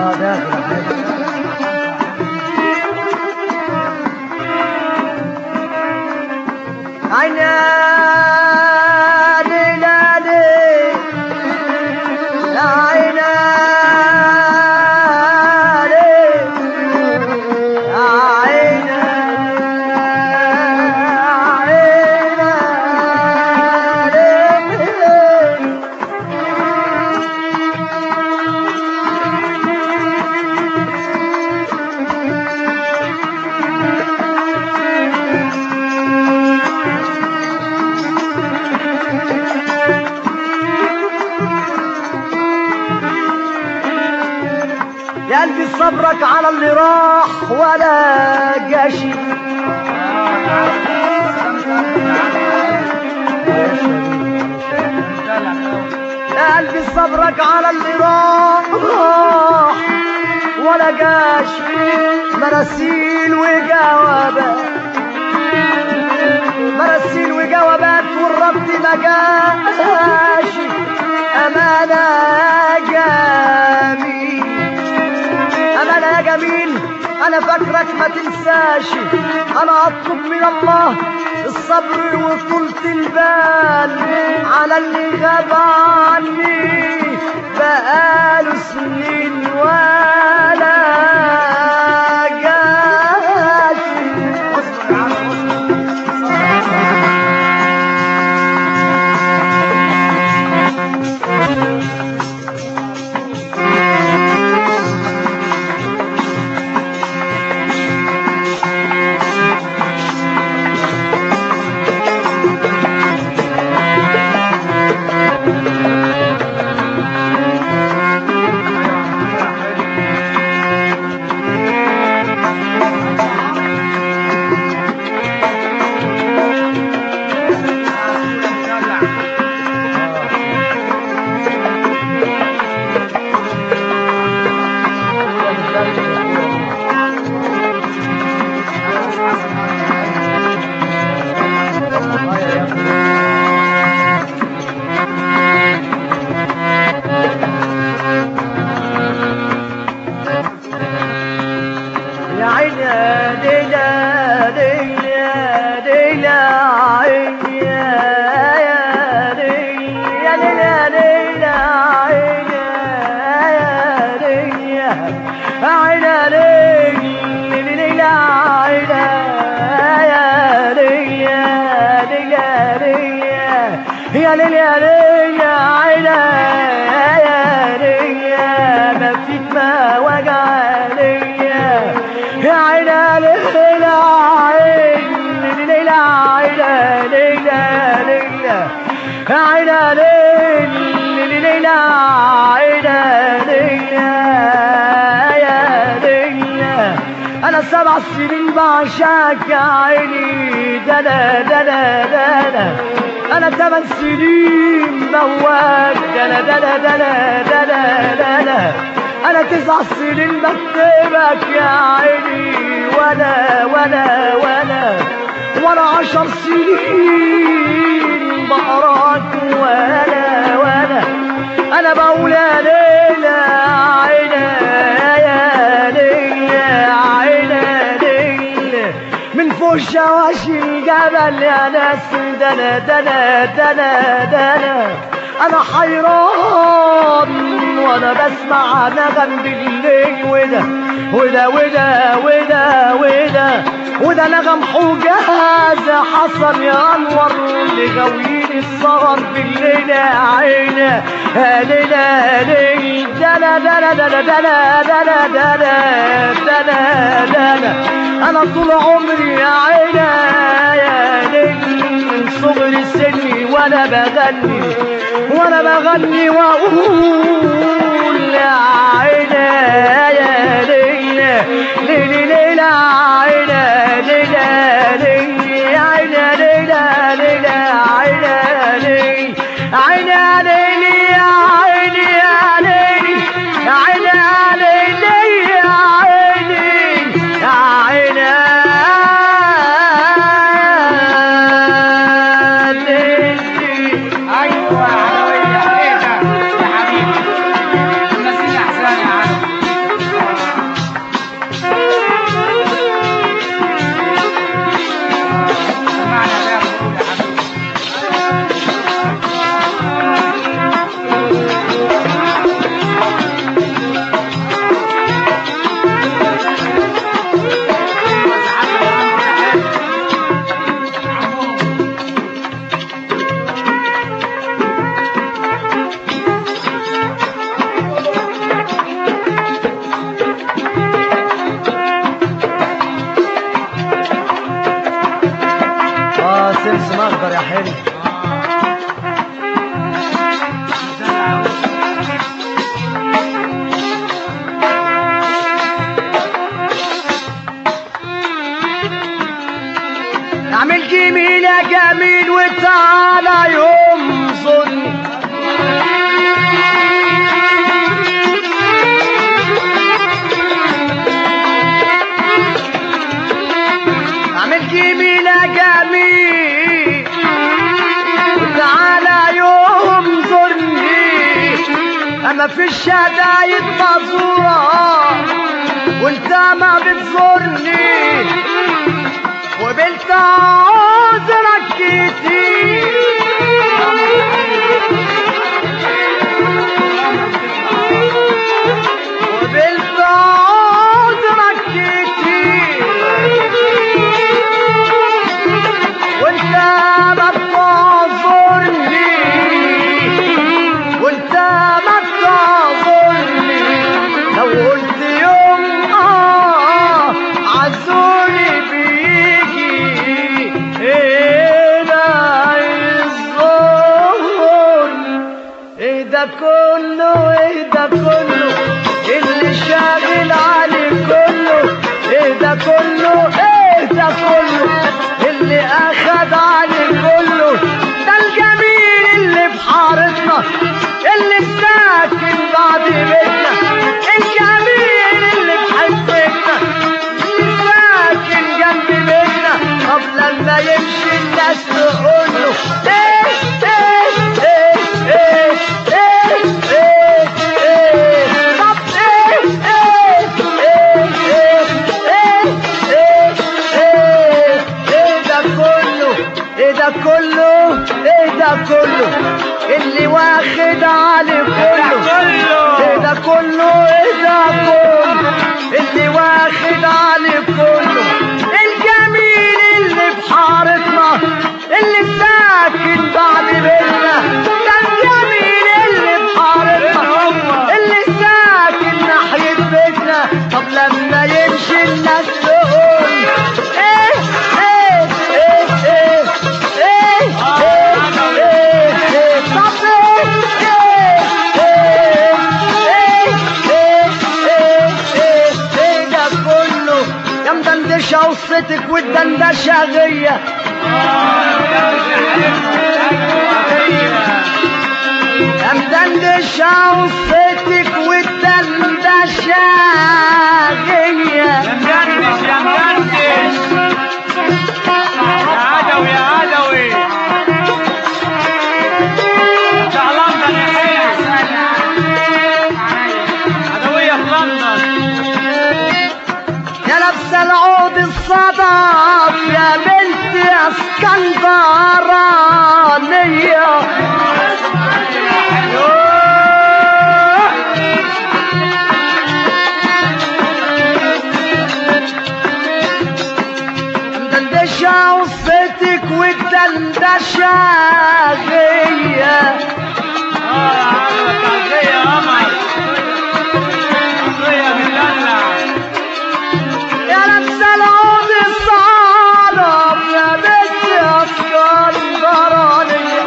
يا قلبي صبرك على اللي راح ولا جاشي، يا قلبي صبرك على اللي راح ولا جاشي، مراسيل وجوابات مراسيل وجوابات والرد ما جاش، أمانة جميل أمانة يا جميل، أنا فاكرك ما تنساش، أنا أطلب من الله الصبر وطولة البال على اللي غاب عني بقاله سنين ولا جاش. يا ليل يا ليل يا عينا يا ليل ما فيك ما وجع ليا يا عينا ليل عين ليل عينا ليل ليل يا عينا ليل ليل عينا ليل يا ليل أنا 7 سنين بعشاك يا عيني دنا دنا دنا أنا 8 سنين بواك دنا دنا دنا دنا دنا أنا 9 سنين بكتبك يا عيني وأنا 10 سنين بقراك وأنا أنا بقول يا ليلى عينا يا ليلى عينا ليلى من فوق شواشي الجبل يا ناس دنا دنا دنا دنا أنا حيران وأنا بسمع نغم بالليل وده نغم حجاز حصل يا أنور اللي غاويين السهر بالليل يا عيني ليلى ليل دنا دنا دنا دنا دنا دنا دنا دنا أنا طول عمري يا عيني يا ليل من صغر سني وأنا بغني وأقول يا عيني يا ليل ليل ليل عيني ليل ليل يا عيني ليل ليل عيني ليل عيني يا ليل يا عيني يا ليل يا عيني يا ليل يا عيني يا عيني ايوه على وجه يا حبيبي الناس الاحسان يا حلو. اعمل جميل يا جميل وتعالى ينظرني. اعمل جميل يا جميل وتعالى ينظرني. اما في الشدايد مزورة وانت ما بتزورني، وبلت عذرك كتير وبلت عذرك كتير، وانت ما بتعذرني، وانت ما بتعذرني. لو قلت يوم عزوني ده كله ايه ده كله اللي شاغل عليه كله، ايه ده كله ايه ده كله اللي اخد عليه كله. ده الجميل اللي في حارتنا اللي ساكن بعد بيتنا، الجميل اللي في حتتنا اللي ساكن جنب بيتنا. طب لما يمشي الناس تقول له ايه ايه ايه كله ايه ده كله اللي واخد عليه كله، ايه ده كله ايه ده كله اللي واخد عليه كله. الجميل اللي في حارتنا اللي ساكن بعد بيتنا، ده الجميل اللي في حارتنا اللي ساكن ناحية بيتنا. طب لما يمشي الناس تقول ايه ايه ايه ايه وصتك والدندشة غية. يا مدندشة وصتك والدندشة غية. يا مدندش يا مدندش يا عدوي يا عدوي بتاع لندن يا حلو عدوية في لندن. يا لابسة العود الصدف يا بنت اسكندرانية. مدندشة وصتك والدندشة غية. تعزية قمر تعزية بتدلع. يا لابسة العود الصدف يا بنت اسكندرانية.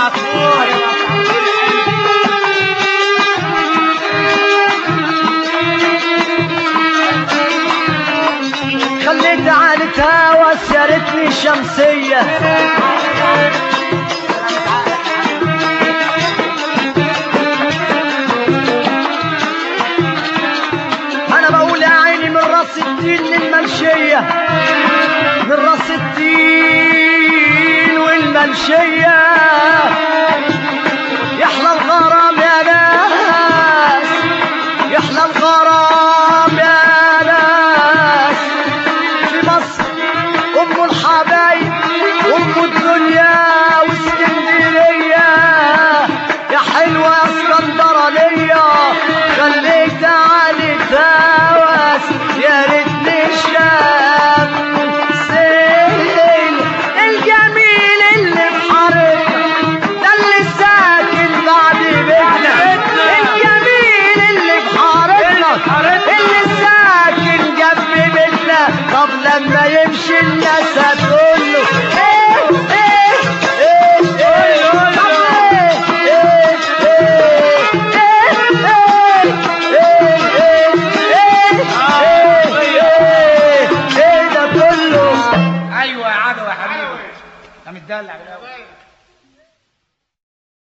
خليت عانتها وسيرتني شمسية. انا بقول يا عيني من راس الدين للمنشية، من راس الدين والمنشية